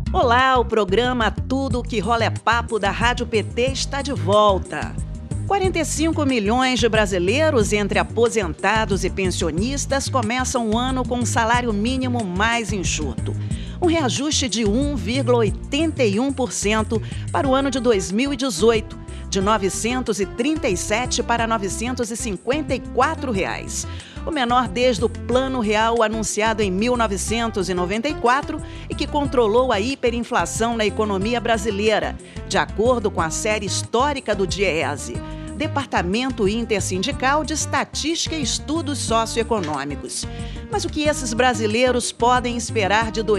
Olá, o programa Tudo que Rola é Papo da Rádio PT está de volta. 45 milhões de brasileiros, entre aposentados e pensionistas, começam o ano com um salário mínimo mais enxuto. Um reajuste de 1,81% para o ano de 2018, de R$ 937 para R$ 954. O menor desde o Plano Real anunciado em 1994 e que controlou a hiperinflação na economia brasileira, de acordo com a série histórica do DIEESE, Departamento Intersindical de Estatística e Estudos Socioeconômicos. Mas o que esses brasileiros podem esperar de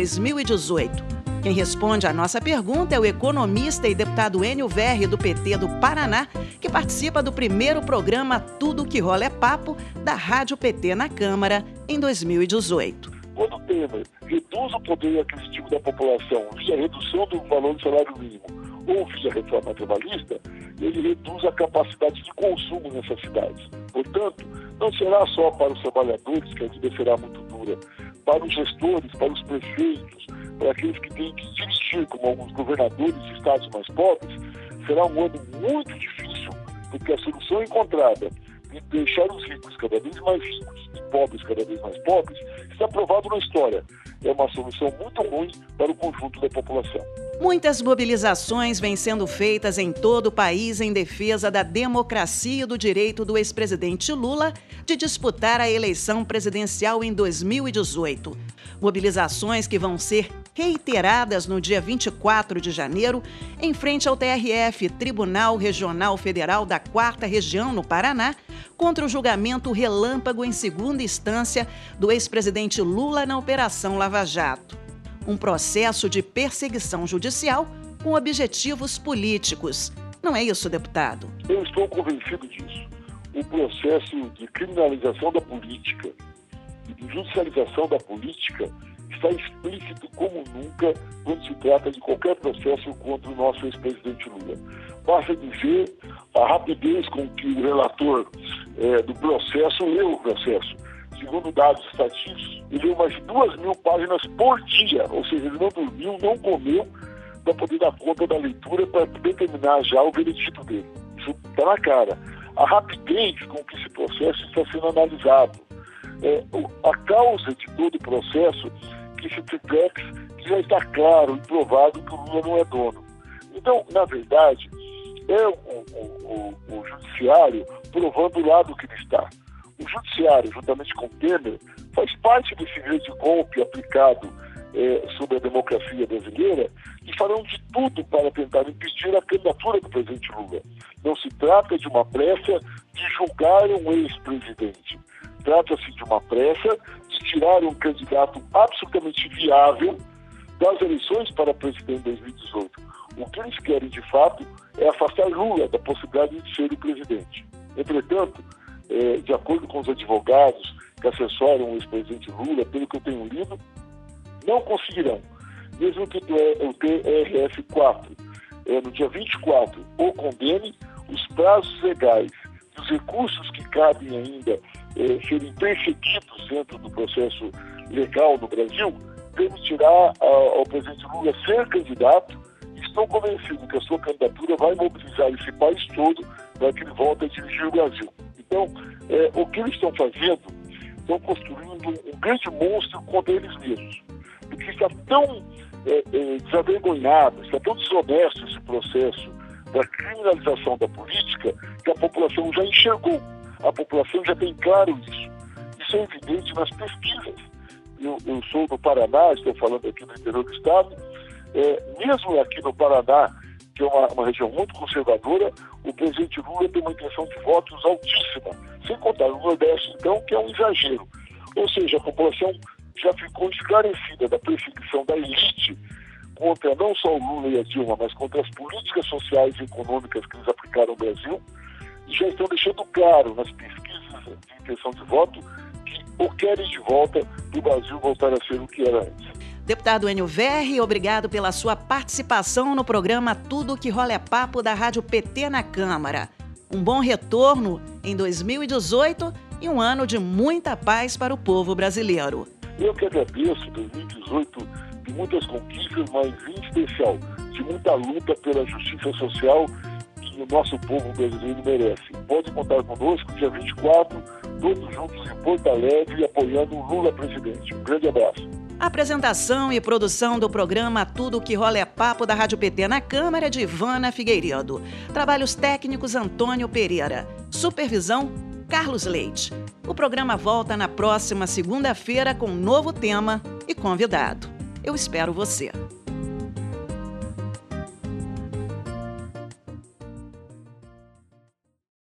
2018? Quem responde à nossa pergunta é o economista e deputado Enio Verri, do PT do Paraná, que participa do primeiro programa Tudo que Rola é Papo da Rádio PT na Câmara em 2018. Quando o Temer reduz o poder aquisitivo da população via redução do valor do salário mínimo ou via reforma trabalhista, ele reduz a capacidade de consumo nessas cidades. Portanto, não será só para os trabalhadores que a vida será muito dura, para os gestores, para os prefeitos, para aqueles que têm que se dirigir, como alguns governadores de estados mais pobres, será um ano muito difícil, porque a solução encontrada de deixar os ricos cada vez mais ricos e pobres cada vez mais pobres está provado na história. É uma solução muito ruim para o conjunto da população. Muitas mobilizações vêm sendo feitas em todo o país em defesa da democracia e do direito do ex-presidente Lula de disputar a eleição presidencial em 2018. Mobilizações que vão ser reiteradas no dia 24 de janeiro, em frente ao TRF, Tribunal Regional Federal da 4ª Região, no Paraná, contra o julgamento relâmpago em segunda instância do ex-presidente Lula na Operação Lava Jato. Um processo de perseguição judicial com objetivos políticos. Não é isso, deputado? Eu estou convencido disso. O processo de criminalização da política e de judicialização da política está explícito como nunca quando se trata de qualquer processo contra o nosso ex-presidente Lula. Basta dizer a rapidez com que o relator do processo leu o processo. Segundo dados estatísticos, ele leu mais de 2.000 páginas por dia, ou seja, ele não dormiu, não comeu, para poder dar conta da leitura, para determinar já o veredito dele. Isso está na cara. A rapidez com que esse processo está sendo analisado, a causa de todo o processo, que esse triplex que já está claro e provado que o Lula não é dono. Então, na verdade, é o judiciário provando o lado que ele está. O judiciário, juntamente com o Temer, faz parte desse grande golpe aplicado sobre a democracia brasileira e farão de tudo para tentar impedir a candidatura do presidente Lula. Não se trata de uma pressa de julgar um ex-presidente. Trata-se de uma pressa de tirar um candidato absolutamente viável das eleições para presidente em 2018. O que eles querem, de fato, é afastar Lula da possibilidade de ser o presidente. Entretanto, de acordo com os advogados que assessoram o ex-presidente Lula, pelo que eu tenho lido, não conseguirão. Mesmo que o TRF4, no dia 24, o condene, os prazos legais e os recursos que cabem ainda serem perseguidos dentro do processo legal no Brasil, permitirá ao presidente Lula ser candidato. Estou convencido que a sua candidatura vai mobilizar esse país todo para que ele volte a dirigir o Brasil. Então, o que eles estão fazendo, estão construindo um grande monstro contra eles mesmos. Porque está tão desavergonhado, está tão desonesto esse processo da criminalização da política, que a população já enxergou. A população já tem claro isso. Isso é evidente nas pesquisas. Eu sou do Paraná, estou falando aqui do interior do estado. Mesmo aqui no Paraná, que é uma região muito conservadora, o presidente Lula tem uma intenção de votos altíssima, sem contar no Nordeste, então, que é um exagero. Ou seja, a população já ficou esclarecida da perseguição da elite contra não só o Lula e a Dilma, mas contra as políticas sociais e econômicas que eles aplicaram no Brasil, e já estão deixando claro nas pesquisas de intenção de voto que o querem de volta para o Brasil voltar a ser o que era antes. Deputado Enio Verri, obrigado pela sua participação no programa Tudo que Rola é Papo da Rádio PT na Câmara. Um bom retorno em 2018 e um ano de muita paz para o povo brasileiro. Eu que agradeço. 2018 de muitas conquistas, mas em especial de muita luta pela justiça social que o nosso povo brasileiro merece. Pode contar conosco, dia 24, todos juntos em Porto Alegre, apoiando o Lula presidente. Um grande abraço. Apresentação e produção do programa Tudo Que Rola é Papo da Rádio PT na Câmara de Ivana Figueiredo. Trabalhos técnicos Antônio Pereira. Supervisão Carlos Leite. O programa volta na próxima segunda-feira com um novo tema e convidado. Eu espero você.